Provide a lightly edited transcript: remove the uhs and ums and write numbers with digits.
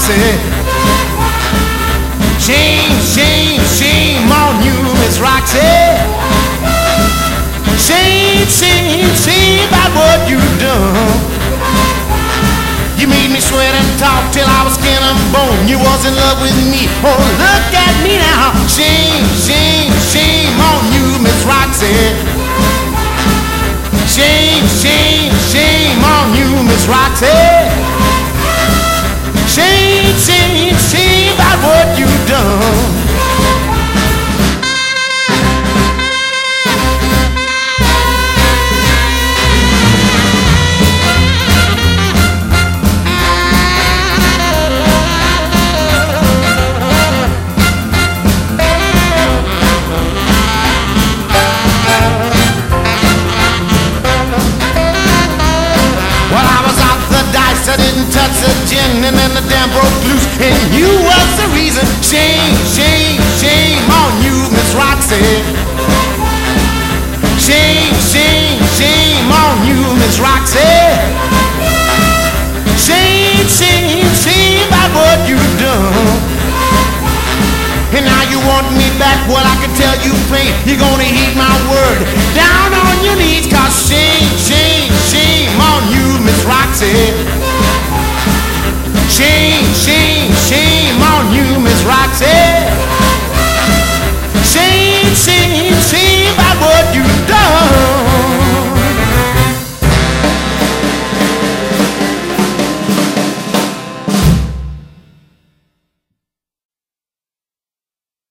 Roxy. Shame, shame, shame on you, Miss Roxy. Shame, shame, shame about what you've done. You made me sweat and talk till I was skin and bone. You was in love with me, oh look at me now. Shame, shame, shame on you, Miss Roxy. Shame, shame, shame on you, Miss Roxy. Shame, shame, shame about what you've done. I didn't touch the gin and then the dam broke loose and you was the reason. Shame, shame, shame on you, Miss Roxy. Shame, shame, shame on you, Miss Roxy. Shame, shame, shame about what you've done. And now you want me back, well I can tell you plain, you're gonna heed my word. Down on your knees, cause shame, shame, shame on you, Miss Roxy. Shame, shame, shame on you, Miss Roxy.